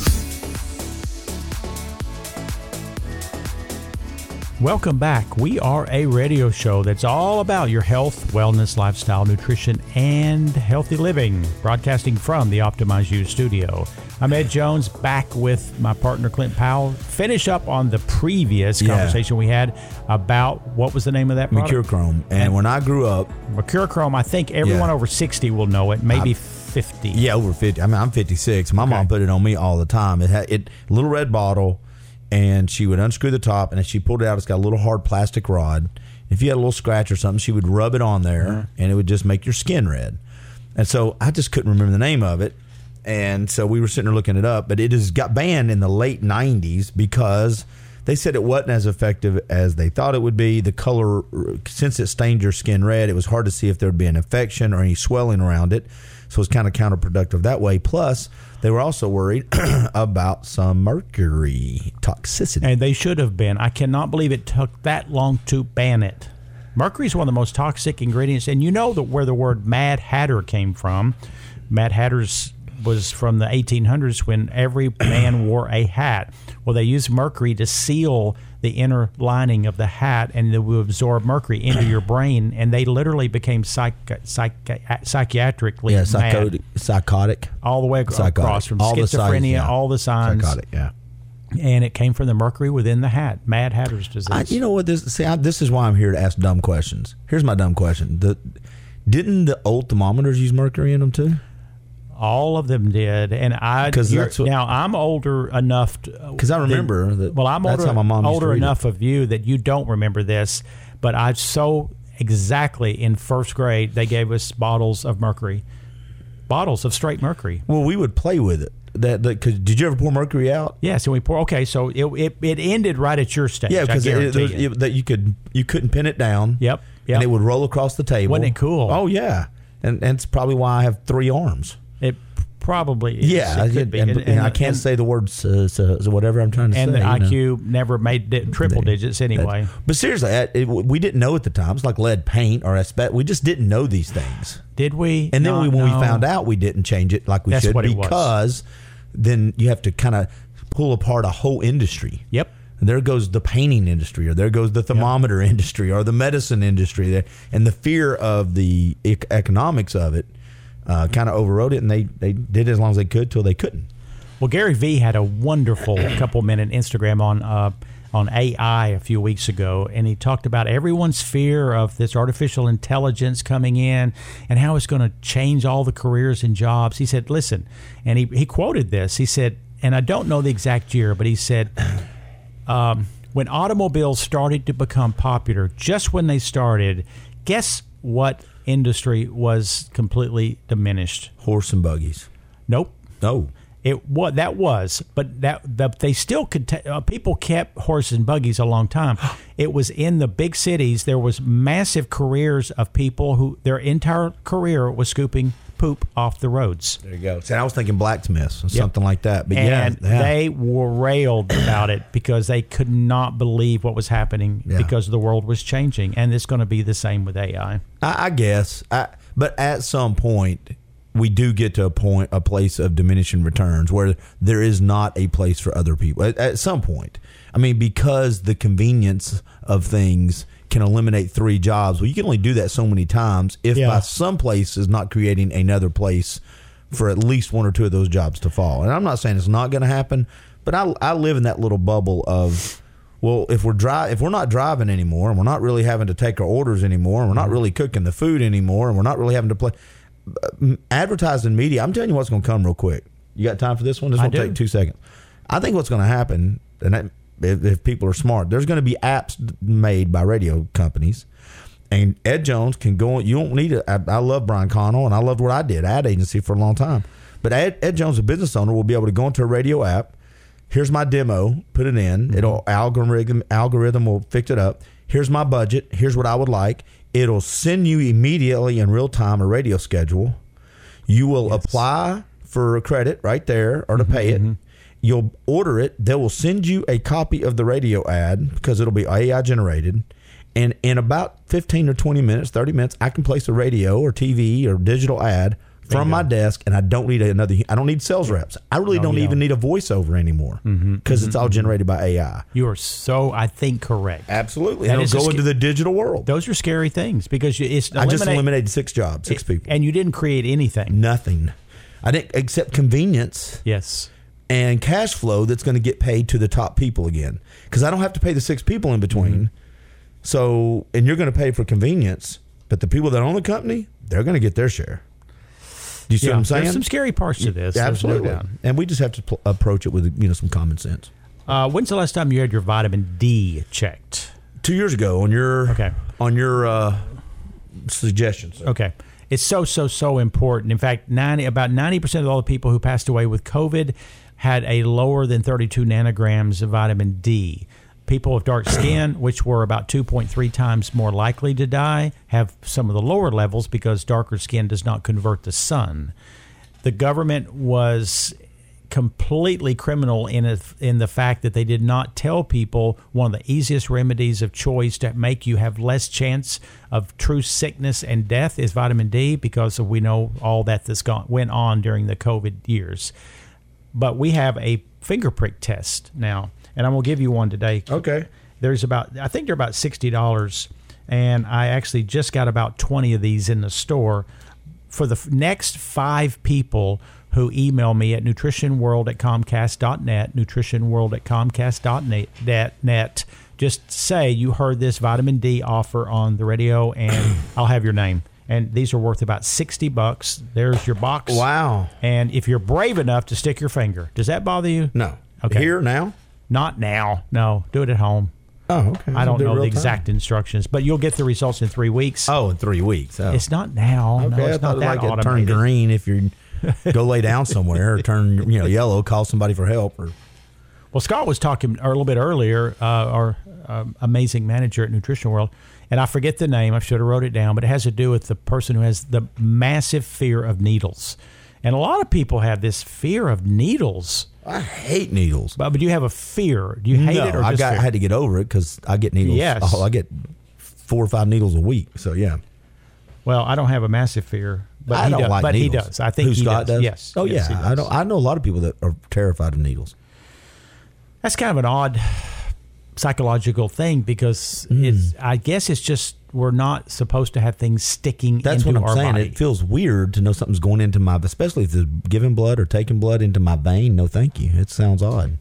Welcome back. We are a radio show that's all about your health, wellness, lifestyle, nutrition, and healthy living, broadcasting from the Optimize You studio. I'm Ed Jones, back with my partner Clint Powell. Finish up on the previous conversation we had about, what was the name of that product? Mercurochrome. And when I grew up, Mercurochrome, I think everyone over 60 will know it. Maybe 50. Yeah, over 50. I mean, I'm 56. My mom put it on me all the time. It had little red bottle, and she would unscrew the top, and as she pulled it out, it's got a little hard plastic rod. If you had a little scratch or something, she would rub it on there, and it would just make your skin red. And so I just couldn't remember the name of it. And so we were sitting there looking it up, but it has got banned in the late 90s because they said it wasn't as effective as they thought it would be. The color, since it stained your skin red, it was hard to see if there would be an infection or any swelling around it. So it's kind of counterproductive that way. Plus, they were also worried about some mercury toxicity. And they should have been. I cannot believe it took that long to ban it. Mercury is one of the most toxic ingredients. And you know where the word Mad Hatter came from. Mad Hatter's was from the 1800s when every man wore a hat. Well, they used mercury to seal the inner lining of the hat, and it would absorb mercury into your brain, and they literally became psychiatrically psychotic, all the way across from all schizophrenia, all the signs. Psychotic, yeah. And it came from the mercury within the hat, Mad Hatter's disease. You know what? This is why I'm here to ask dumb questions. Here's my dumb question: didn't the old thermometers use mercury in them too? All of them did, and now I'm older enough because I remember that. Well, I'm older enough of you that you don't remember this, but I so exactly in first grade they gave us bottles of mercury, bottles of straight mercury. Well, we would play with it. Did you ever pour mercury out? Yes, and we pour. Okay, so it ended right at your stage. Yeah, because that you couldn't pin it down. Yep, and it would roll across the table. Wasn't it cool? Oh yeah, and it's probably why I have 3 arms. It probably is. Yeah, it could be. And I can't say the word whatever I'm trying to say. And the IQ never made triple digits anyway. But seriously, we didn't know at the time. It's like lead paint or asbestos. We just didn't know these things. Did we? And then when we found out, we didn't change it like we should because then you have to kind of pull apart a whole industry. Yep. And there goes the painting industry, or there goes the thermometer industry, or the medicine industry. And the fear of the economics of it kind of overrode it, and they did as long as they could till they couldn't. Well, Gary Vee had a wonderful couple-minute Instagram on AI a few weeks ago, and he talked about everyone's fear of this artificial intelligence coming in and how it's going to change all the careers and jobs. He said, listen, and he quoted this. He said, and I don't know the exact year, but he said, when automobiles started to become popular, just when they started, guess what industry was completely diminished? Horse and buggies. Nope. No. But they still could. People kept horses and buggies a long time. It was in the big cities. There was massive careers of people who their entire career was scooping poop off the roads. There you go. See, I was thinking blacksmiths or something like that. But they were railed about it because they could not believe what was happening because the world was changing, and it's going to be the same with AI. I guess, but at some point, we do get to a place of diminishing returns where there is not a place for other people. At some point, I mean, because the convenience of things can eliminate 3 jobs. Well, you can only do that so many times if by some place is not creating another place for at least 1 or 2 of those jobs to fall. And I'm not saying it's not going to happen, but I live in that little bubble of, well, if we're not driving anymore, and we're not really having to take our orders anymore, and we're not really cooking the food anymore, and we're not really having to play advertising media. I'm telling you what's going to come real quick. You got time for this one? This will take 2 seconds. I think what's going to happen, and if people are smart, there's going to be apps made by radio companies, and Ed Jones can go. You don't need it. I love Brian Connell, and I loved what I did, ad agency for a long time. But Ed Jones, a business owner, will be able to go into a radio app. Here's my demo. Put it in. It'll algorithm will fix it up. Here's my budget. Here's what I would like. It'll send you immediately in real time a radio schedule. You will apply for a credit right there or to pay it. You'll order it. They will send you a copy of the radio ad because it'll be AI generated. And in about 15 or 20 minutes, 30 minutes, I can place a radio or TV or digital ad from my desk, and I don't need I don't need sales reps. I really don't even need a voiceover anymore because it's all generated by AI. You are so, I think, correct. Absolutely. And it'll go into the digital world. Those are scary things because I just eliminated 6 jobs, 6 people. And you didn't create anything. Nothing. I didn't, except convenience. Yes. And cash flow that's going to get paid to the top people again. Because I don't have to pay the 6 people in between. So, and you're going to pay for convenience, but the people that own the company, they're going to get their share. Do you see what I'm saying? There's some scary parts to this. Absolutely. No doubt. And we just have to approach it with some common sense. When's the last time you had your vitamin D checked? 2 years ago on your suggestions. Okay. It's so important. In fact, about 90% of all the people who passed away with COVID had a lower than 32 nanograms of vitamin D. People with dark skin, which were about 2.3 times more likely to die, have some of the lower levels because darker skin does not convert the sun. The government was completely criminal in the fact that they did not tell people one of the easiest remedies of choice to make you have less chance of true sickness and death is vitamin D, because we know all that went on during the COVID years. But we have a finger prick test now, and I'm going to give you one today. Okay. I think they're about $60, and I actually just got about 20 of these in the store. For the next 5 people who email me at nutritionworld@comcast.net, nutritionworld@comcast.net, just say you heard this vitamin D offer on the radio, and I'll have your name. And these are worth about $60. There's your box. Wow. And if you're brave enough to stick your finger, does that bother you? No. Okay. Here, now? Not now. No. Do it at home. Oh, okay. I don't know the exact instructions, but you'll get the results in 3 weeks. Oh, in 3 weeks. Oh. It's not now. Okay, No, it's not that like it automated. turn green if you go lay down somewhere, or turn yellow, call somebody for help. Well, Scott was talking a little bit earlier, our amazing manager at Nutrition World, and I forget the name. I should have wrote it down, but it has to do with the person who has the massive fear of needles. And a lot of people have this fear of needles. I hate needles. But do you have a fear? Do you hate it or just fear? I had to get over it because I get needles. Yes. I get 4 or 5 needles a week. So, yeah. Well, I don't have a massive fear, but I he don't does. like but needles. He does. I think Scott does. Yes. Oh, yes, yeah. I know a lot of people that are terrified of needles. That's kind of an odd psychological thing because I guess it's just we're not supposed to have things sticking into our body. That's what I'm saying. It feels weird to know something's going into my, especially if it's giving blood or taking blood into my vein. No, thank you. It sounds odd.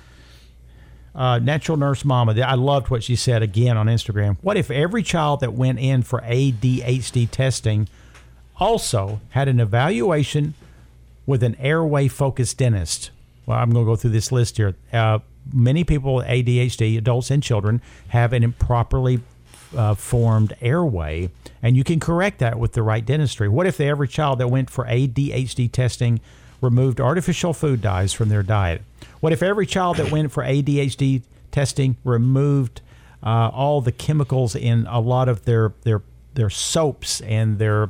Natural Nurse Mama, I loved what she said again on Instagram. What if every child that went in for ADHD testing also had an evaluation with an airway-focused dentist? Well, I'm going to go through this list here. Many people with ADHD, adults and children, have an improperly formed airway, and you can correct that with the right dentistry. What if every child that went for ADHD testing removed artificial food dyes from their diet? What if every child that went for ADHD testing removed all the chemicals in a lot of their soaps and their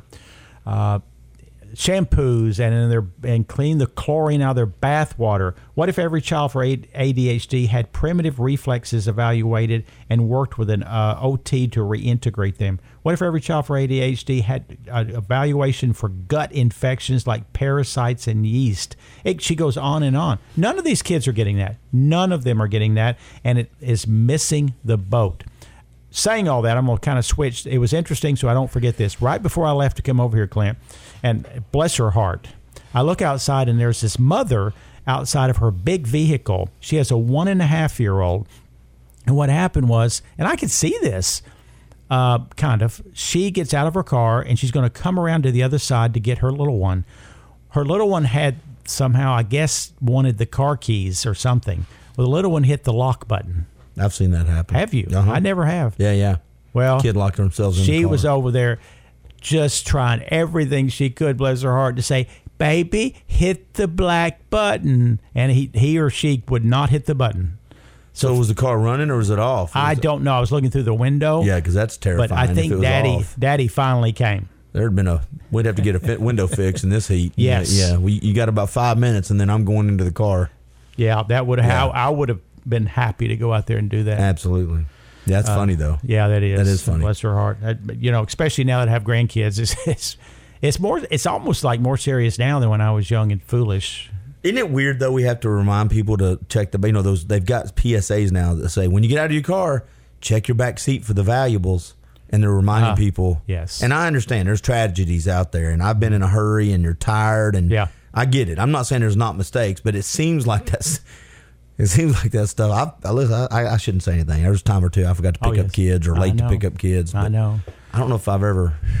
shampoos and clean the chlorine out of their bath water? What if every child for ADHD had primitive reflexes evaluated and worked with an OT to reintegrate them? What if every child for ADHD had an evaluation for gut infections like parasites and yeast? She goes on and on. None of these kids are getting that. None of them are getting that, and it is missing the boat. Saying all that, I'm going to kind of switch. It was interesting, so I don't forget this. Right before I left to come over here, Clint, and bless her heart, I look outside, and there's this mother outside of her big vehicle. She has a 1.5-year-old. And what happened was, and I could see this, kind of, she gets out of her car, and she's going to come around to the other side to get her little one. Her little one had somehow, I guess, wanted the car keys or something. Well, the little one hit the lock button. I've seen that happen. Have you? Uh-huh. I never have. Yeah. Well, kid locked themselves in the car. She was over there just trying everything she could, bless her heart, to say, "Baby, hit the black button." And he or she would not hit the button. So was the car running or was it off? I don't know. I was looking through the window. Yeah, because that's terrifying. But I think if it was Daddy finally came. There'd been we'd have to get a window fix in this heat. Yes. Yeah. You got about 5 minutes, and then I'm going into the car. Yeah, that would have. I would have been happy to go out there and do that. Absolutely. Yeah, that's funny though. Yeah, that is. That is funny. Bless her heart. Especially now that I have grandkids, it's more. It's almost like more serious now than when I was young and foolish. Isn't it weird though? We have to remind people to check those. They've got PSAs now that say when you get out of your car, check your back seat for the valuables, and they're reminding people. Yes. And I understand there's tragedies out there, and I've been in a hurry, and you're tired, and I get it. I'm not saying there's not mistakes, but it seems like that's. It seems like that stuff. I shouldn't say anything. There was a time or two I forgot to pick up kids or late to pick up kids. I know. I don't know if I've ever.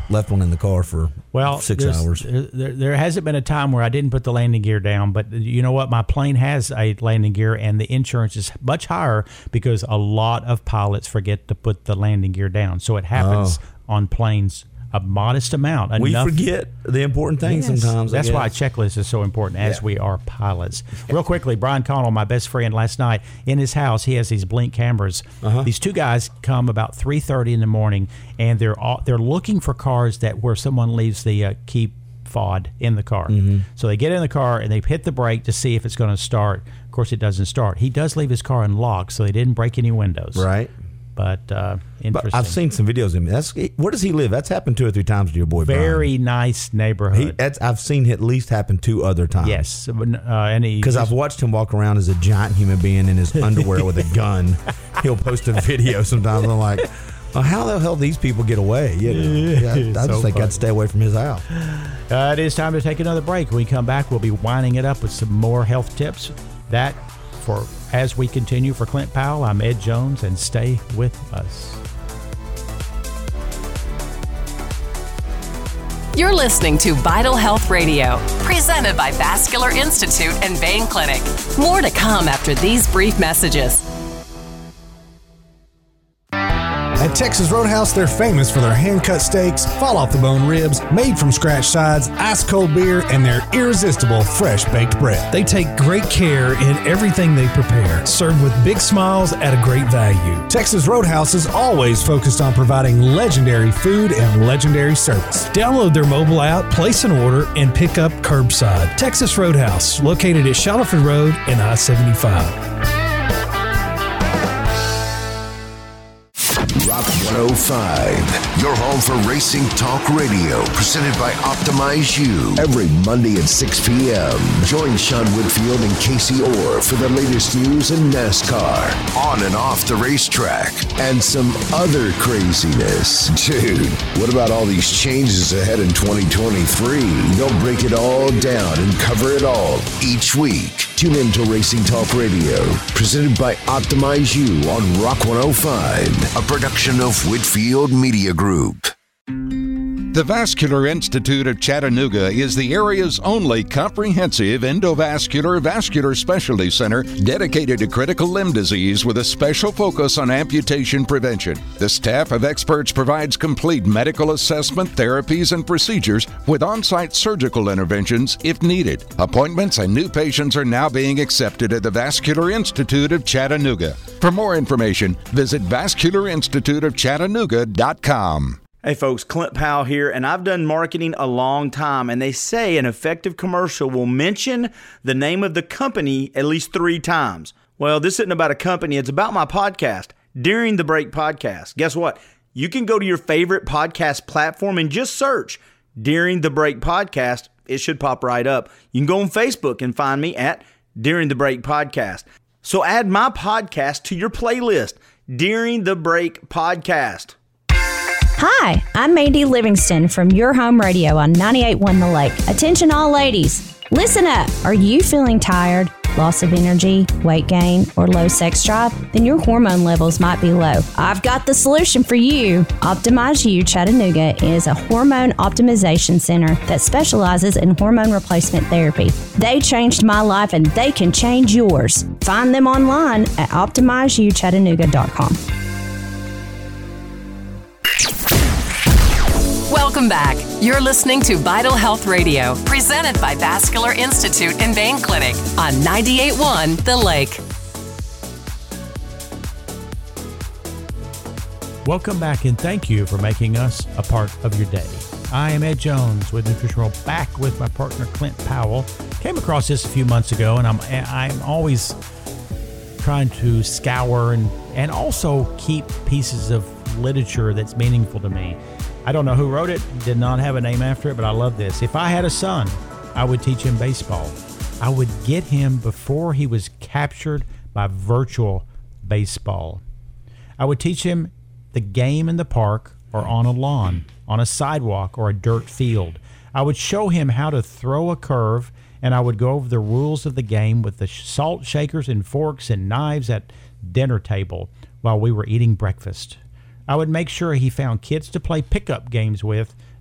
left one in the car for 6 hours. There hasn't been a time where I didn't put the landing gear down, but you know what? My plane has a landing gear, and the insurance is much higher because a lot of pilots forget to put the landing gear down. So it happens on planes a modest amount. We forget the important things sometimes. That's why a checklist is so important as we are pilots. Real quickly, Brian Connell, my best friend, last night in his house, he has these Blink cameras. These two guys come about 3:30 in the morning, and they're looking for cars where someone leaves the key fob in the car. So they get in the car and they hit the brake to see if it's going to start. Of course, it doesn't start. He does leave his car unlocked, so they didn't break any windows. Right. But interesting. But I've seen some videos of him. Where does he live? That's happened 2 or 3 times to your boy Brian. Very nice neighborhood. I've seen it at least happen 2 other times. Yes. Because I've watched him walk around as a giant human being in his underwear with a gun. He'll post a video sometimes. I'm like, how the hell these people get away? I just think I'd stay away from his house. It is time to take another break. When we come back, we'll be winding it up with some more health tips. As we continue for Clint Powell, I'm Ed Jones, and stay with us. You're listening to Vital Health Radio, presented by Vascular Institute and Vein Clinic. More to come after these brief messages. At Texas Roadhouse, they're famous for their hand-cut steaks, fall-off-the-bone ribs, made-from-scratch sides, ice-cold beer, and their irresistible fresh-baked bread. They take great care in everything they prepare, served with big smiles at a great value. Texas Roadhouse is always focused on providing legendary food and legendary service. Download their mobile app, place an order, and pick up curbside. Texas Roadhouse, located at Shallowford Road and I-75. Rock 105, your home for racing talk radio, presented by Optimize You. Every Monday at 6 p.m. Join Sean Whitfield and Casey Orr for the latest news in NASCAR, on and off the racetrack, and some other craziness. Dude, what about all these changes ahead in 2023? They'll break it all down and cover it all each week. Tune in to Racing Talk Radio, presented by Optimize You on Rock 105, a production of Whitfield Media Group. The Vascular Institute of Chattanooga is the area's only comprehensive endovascular vascular specialty center dedicated to critical limb disease with a special focus on amputation prevention. The staff of experts provides complete medical assessment, therapies, and procedures with on-site surgical interventions if needed. Appointments and new patients are now being accepted at the Vascular Institute of Chattanooga. For more information, visit vascularinstituteofchattanooga.com. Hey folks, Clint Powell here, and I've done marketing a long time, and they say an effective commercial will mention the name of the company at least 3 times. Well, this isn't about a company, it's about my podcast, During the Break Podcast. Guess what? You can go to your favorite podcast platform and just search During the Break Podcast. It should pop right up. You can go on Facebook and find me at During the Break Podcast. So add my podcast to your playlist, During the Break Podcast. Hi, I'm Mandy Livingston from Your Home Radio on 98.1 The Lake. Attention all ladies, listen up. Are you feeling tired, loss of energy, weight gain, or low sex drive? Then your hormone levels might be low. I've got the solution for you. Optimize You Chattanooga is a hormone optimization center that specializes in hormone replacement therapy. They changed my life and they can change yours. Find them online at optimizeyouchattanooga.com. Welcome back. You're listening to Vital Health Radio, presented by Vascular Institute and Vein Clinic on 98.1 The Lake. Welcome back, and thank you for making us a part of your day. I am Ed Jones with Nutritional, back with my partner Clint Powell. Came across this a few months ago, and I'm always trying to scour and also keep pieces of literature that's meaningful to me. I don't know who wrote it, did not have a name after it, but I love this. If I had a son, I would teach him baseball. I would get him before he was captured by virtual baseball. I would teach him the game in the park or on a lawn, on a sidewalk or a dirt field. I would show him how to throw a curve, and I would go over the rules of the game with the salt shakers and forks and knives at dinner table while we were eating breakfast. I would make sure he found kids to play pickup games with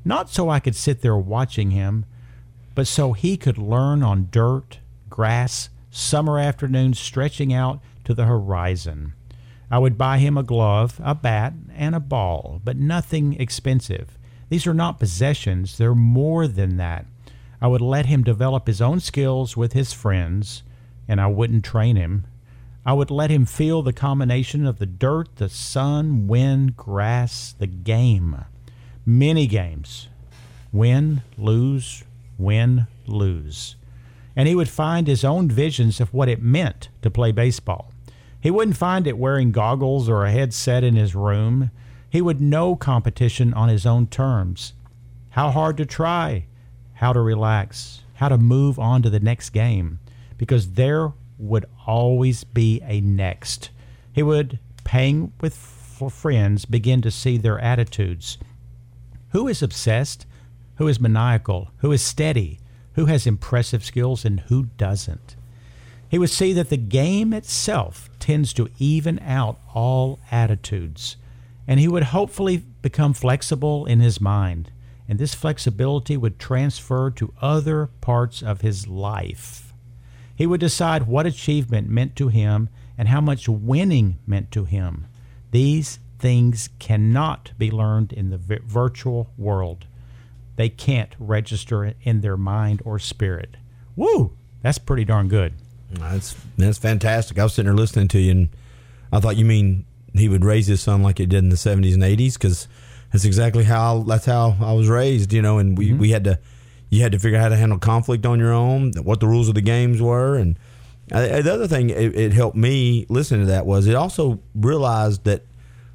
not so I could sit there watching him, but so he could learn on dirt, grass, summer afternoons stretching out to the horizon. I would buy him a glove, a bat, and a ball, but nothing expensive. These are not possessions. They're more than that. I would let him develop his own skills with his friends, and I wouldn't train him. I would let him feel the combination of the dirt, the sun, wind, grass, the game. Many games. Win, lose, win, lose. And he would find his own visions of what it meant to play baseball. He wouldn't find it wearing goggles or a headset in his room. He would know competition on his own terms. How hard to try, how to relax, how to move on to the next game, because there would always be a next. He would, playing with friends, begin to see their attitudes. Who is obsessed? Who is maniacal? Who is steady? Who has impressive skills and who doesn't? He would see that the game itself tends to even out all attitudes, and he would hopefully become flexible in his mind, and this flexibility would transfer to other parts of his life. He would decide what achievement meant to him and how much winning meant to him. These things cannot be learned in the virtual world. They can't register in their mind or spirit. Woo! That's pretty darn good. That's fantastic. I was sitting there listening to you, and I thought you mean he would raise his son like he did in the 70s and 80s, because that's exactly how I was raised, and we had to, you had to figure out how to handle conflict on your own, what the rules of the games were. And the other thing it helped me listening to that was it also realized that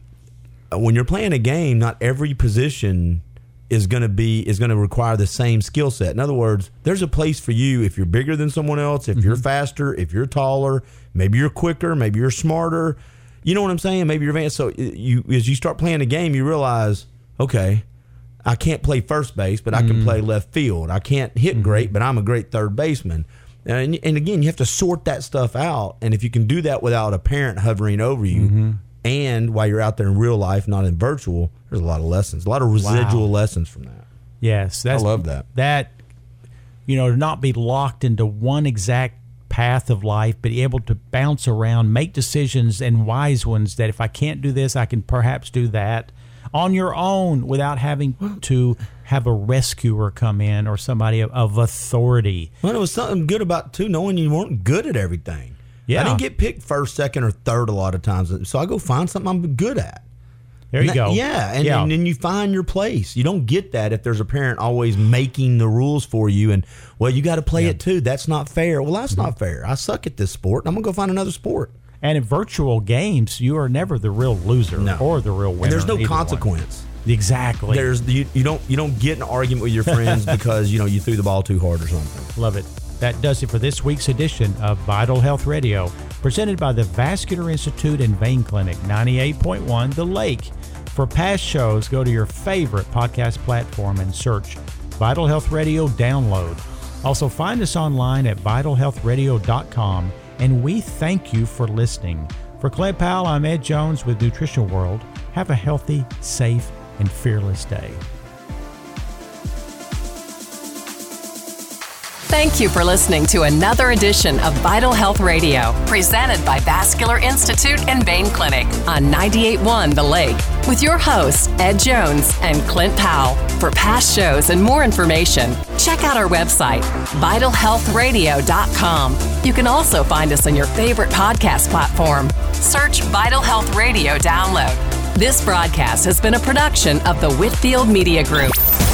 when you're playing a game, not every position is going to require the same skill set. In other words, there's a place for you if you're bigger than someone else, if you're faster, if you're taller, maybe you're quicker, maybe you're smarter. You know what I'm saying? Maybe you're advanced. So as you start playing a game, you realize, okay, I can't play first base, but I can play left field. I can't hit great, but I'm a great third baseman. And again, you have to sort that stuff out. And if you can do that without a parent hovering over you, and while you're out there in real life, not in virtual, there's a lot of lessons, a lot of residual lessons from that. Yes. I love that. That, to not be locked into one exact path of life, but able to bounce around, make decisions, and wise ones that if I can't do this, I can perhaps do that on your own without having to have a rescuer come in or somebody of authority. Well, it was something good about, too, knowing you weren't good at everything. Yeah. I didn't get picked first, second, or third a lot of times, so I go find something I'm good at. There you go. Yeah, and then you find your place. You don't get that if there's a parent always making the rules for you and, well, you got to play it too. That's not fair. Well, that's not fair. I suck at this sport, and I'm going to go find another sport. And in virtual games, you are never the real loser or the real winner. And there's no consequence. Exactly. You don't get an argument with your friends because you threw the ball too hard or something. Love it. That does it for this week's edition of Vital Health Radio, presented by the Vascular Institute and Vein Clinic, 98.1 The Lake. For past shows, go to your favorite podcast platform and search Vital Health Radio Download. Also, find us online at vitalhealthradio.com, and we thank you for listening. For Clint Powell, I'm Ed Jones with Nutrition World. Have a healthy, safe, and fearless day. Thank you for listening to another edition of Vital Health Radio, presented by Vascular Institute and Vein Clinic on 98.1 The Lake, with your hosts, Ed Jones and Clint Powell. For past shows and more information, check out our website, vitalhealthradio.com. You can also find us on your favorite podcast platform. Search Vital Health Radio Download. This broadcast has been a production of the Whitfield Media Group.